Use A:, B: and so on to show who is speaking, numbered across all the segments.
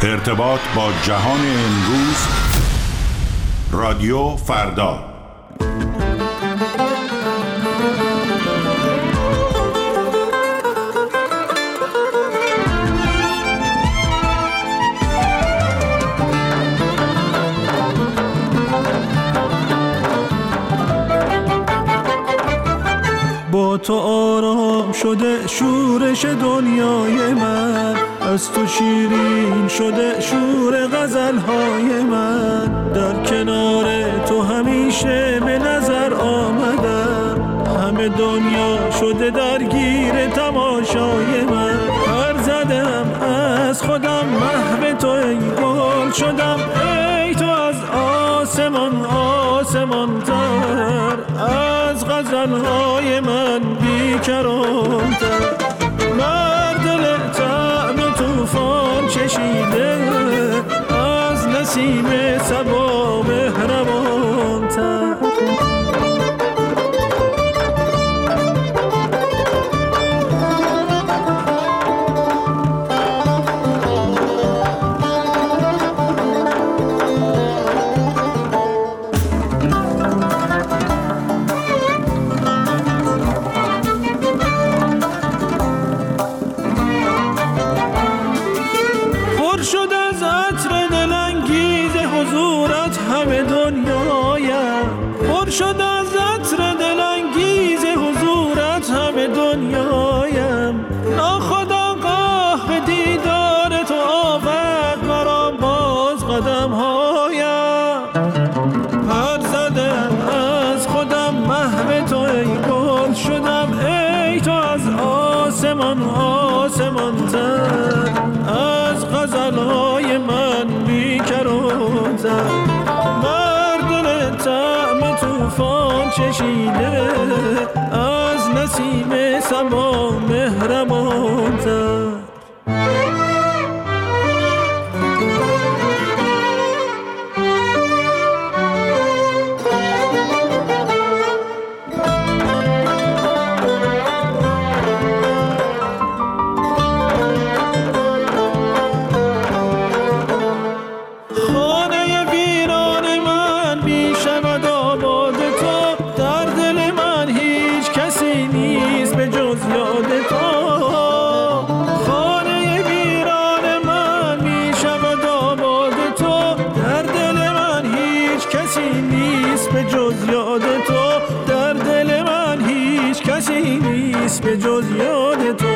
A: ارتباط با جهان امروز. رادیو فردا.
B: با تو آرام شده شورش دنیای من، از تو شیرین شده شور غزلهای من. در کنار تو همیشه به نظر آمدم، همه دنیا شده درگیر تماشای من. پر زدم از خودم محو تو ای گل شدم، ای تو از آسمان آسمان تر، از غزلهای من بیکران‌تر. بر دل طعم طوفان چشیده، از نسیم صبا مهربان‌تر. شد از عطر دلانگیز حضورت همه دنیایم. ناخودآگاه به دیدار تو آورد مرا باز قدمهایم. پر زدم از خودم محو تو ای گل شدم، ای تو از آسمان آسمان تر، از غزلهای من بیکران‌تر. طوفان چشیده، از نسیم صبا مهربان‌تر. به جز یاد تو.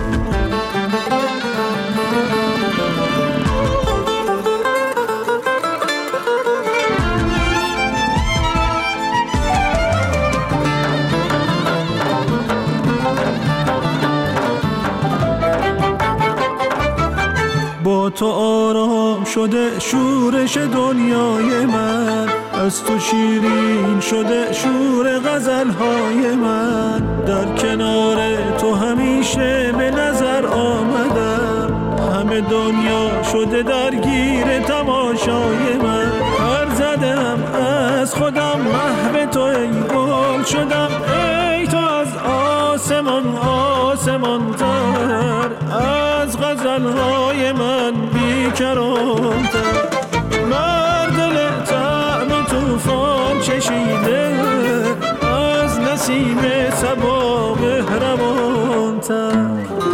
B: با تو آرام شده شورش دنیای من، از تو شیرین شده شور غزلهای من. در کنار تو همیشه به نظر آمدم، همه دنیا شده درگیر تماشای من. پر زدم از خودم محو تو ای گل شدم، ای تو از آسمان آسمان تر، از غزلهای من بیکران‌تر. بر دل طعم طوفان چشیده، از نسیم صبا مهربان‌تر.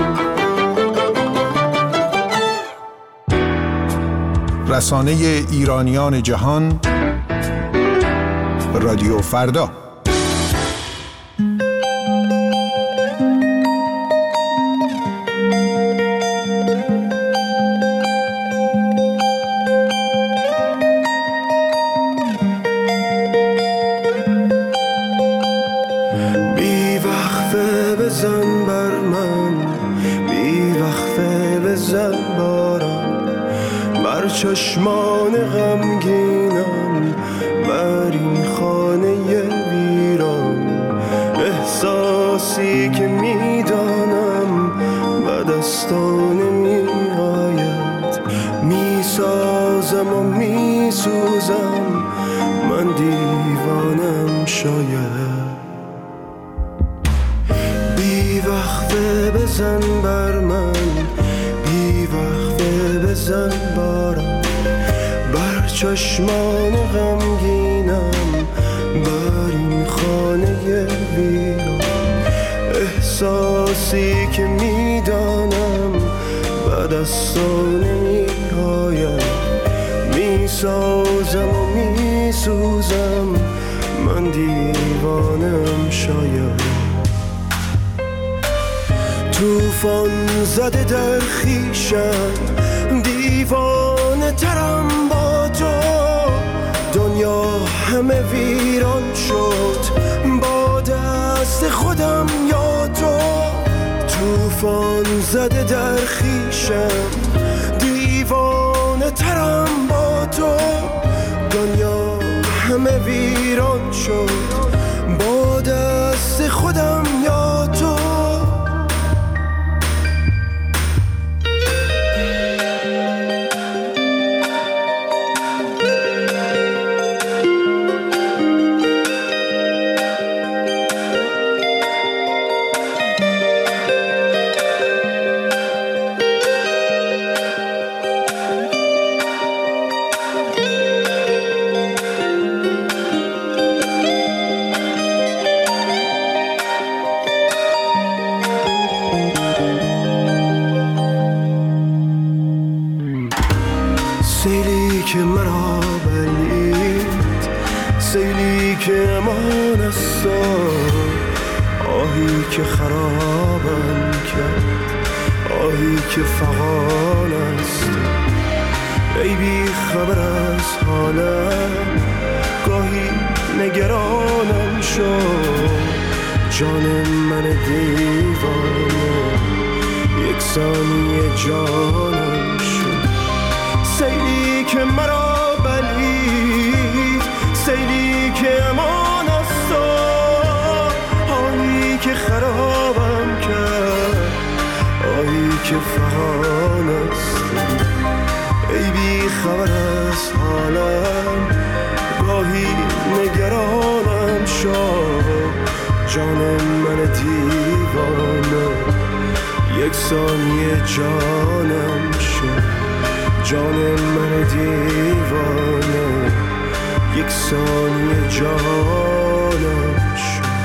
C: رسانه ایرانیان جهان، رادیو فردا.
D: چشمان غمگینم بر این خانه ویران، احساسی که میدانم به دستان نمیآید. میسازم و میسوزم، من دیوانم شاید. بی وقفه بزن بر من، بی وقفه بزن بزن بارم بر چشمان غمگینم، بر این خانه ویران. احساسی که میدانم بعد از تو نمی‌آیم، میسازم و میسوزم، من دیوانم شاید. توفان زده در خویشم، دیوانه ترم با تو. دنیا همه ویران شد با دست خودم یا تو. توفان زده در خویشم، دیوانه ترم با تو. دنیا همه ویران شد با دست خودم یا تو. سیلی که مرا بلید، سیلی که امان است، آهی که خرابم کرد، آهی که فغان است. ای بی خبر از حالم، گاهی نگرانم شد. جان من دیوانه یک ثانیه جانم شد. سیلی که مرا بلید، سیلی که امان است، آهی که خرابم کرد، آهی که فغان است. ای بی خبر از حالم، گاهی نگرانم شد. جان من دیوانه یک ثانیه جانم شد. جان من دیوانه یک ثانیه جانم شد.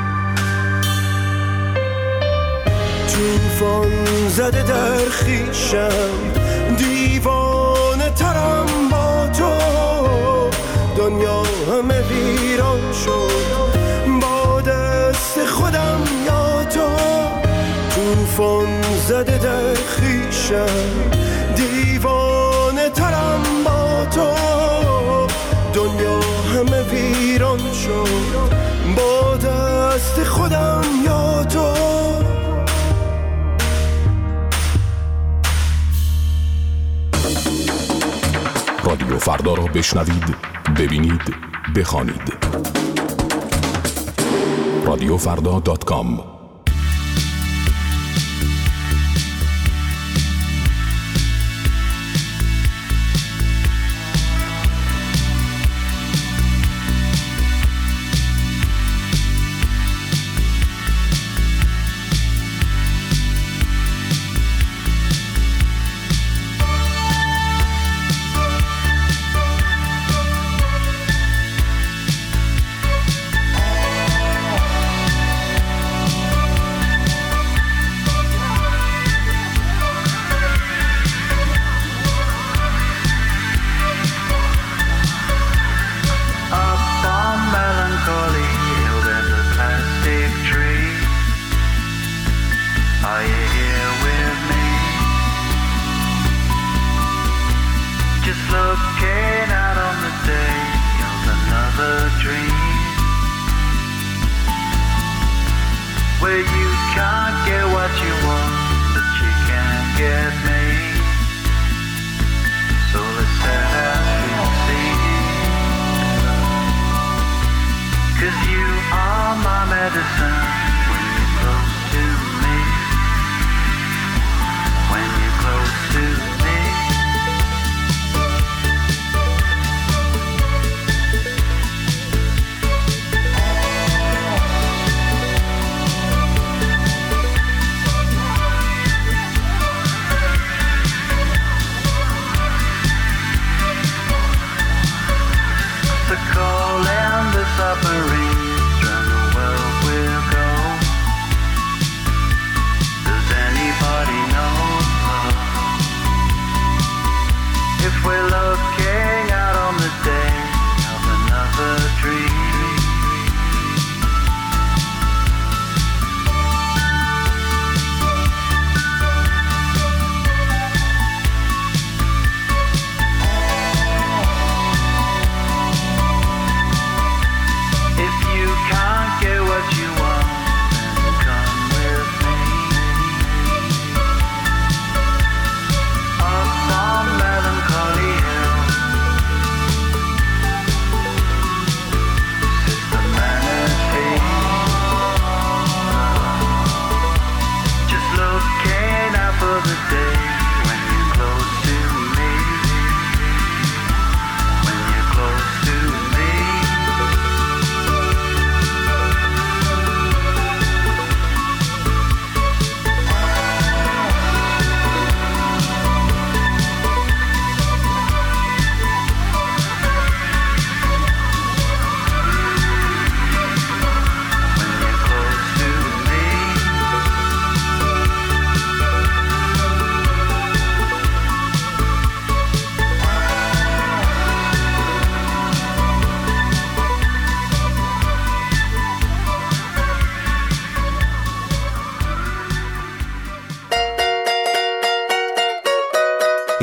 D: توفان زده در خویشم، دیوانه ترم با تو. دنیا همه ویران شد با دست خودم یا تو. توفان زده در خویشم، دیوانه ترم با تو. دنیا همه ویران شد با دست خودم یا تو.
E: رادیو فردا را بشنوید، ببینید، بخوانید. radiofrda.com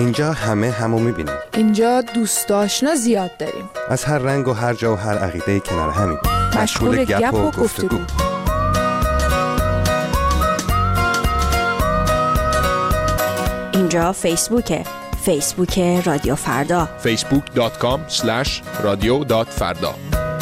F: اینجا همه همو میبینیم.
G: اینجا دوست آشنا زیاد داریم.
F: از هر رنگ و هر جا و هر عقیده کنار همیم.
G: مشغول گپ و گفتگو.
H: اینجا فیسبوک رادیو فردا.
E: facebook.com/radio.farda.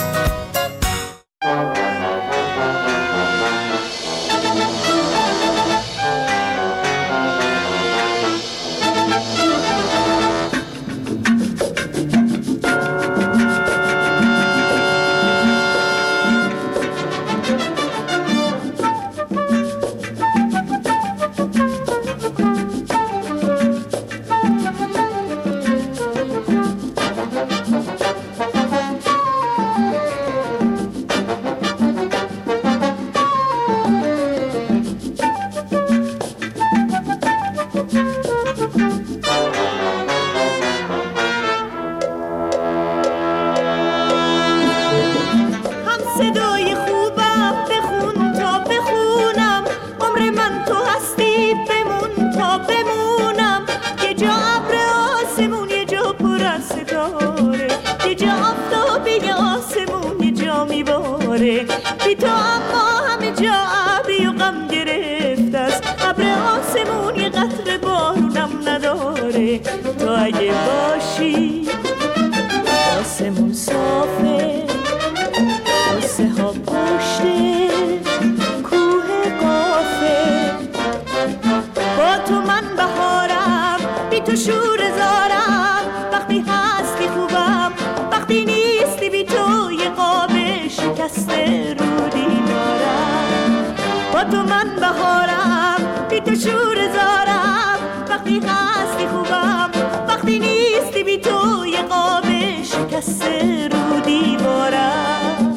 I: بی تو اما همه جا ابری و غم گرفته است، ابر آسمون یه قطره بارونم نداره. تو اگه باشی آسمون صافه، آسه ها پشته کوه قافه. با تو من بهارم، بی تو شور زارم. وقتی هستی خوبم، وقتی نیستی بی تو یه قاب شکسته رودی دارم. با تو من بهارم، بی تو شور زارم. وقتی هستی خوبم، وقتی نیستی بی تو یه قاب شکسته رودی دارم.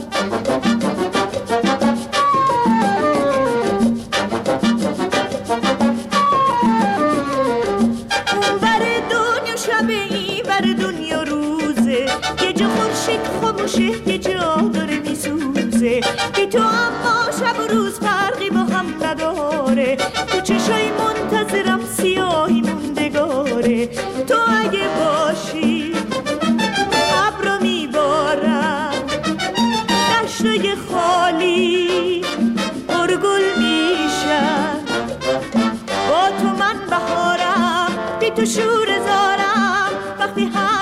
I: اون بر دنیا شبه، این بر دنیا روزه. یه جا خورشید خاموشه، یه جا داره میسوزه. بی تو اما شب و روز فرقی با هم نداره. تو چشای منتظرم سیاهی موندگاره. تو اگه باشی ابرو میبارم، دشتای خالی پرگل میشن. با تو من بهارم، بی تو شور زارم. وقتی